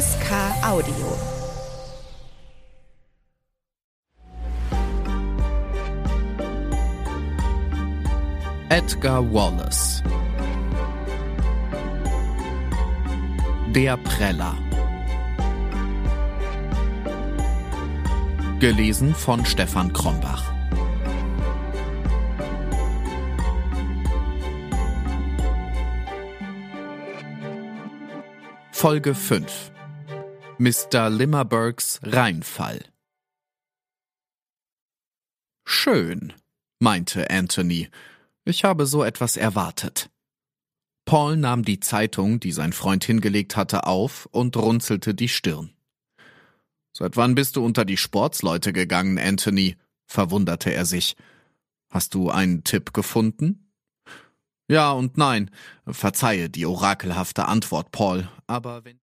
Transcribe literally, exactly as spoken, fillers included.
S K Audio. Edgar Wallace. Der Preller. Gelesen von Stefan Krombach. Folge fünf. Mister Limmerbergs Reinfall. Schön, meinte Anthony. Ich habe so etwas erwartet. Paul nahm die Zeitung, die sein Freund hingelegt hatte, auf und runzelte die Stirn. »Seit wann bist du unter die Sportsleute gegangen, Anthony?« verwunderte er sich. »Hast du einen Tipp gefunden?« »Ja und nein. Verzeihe die orakelhafte Antwort, Paul, aber wenn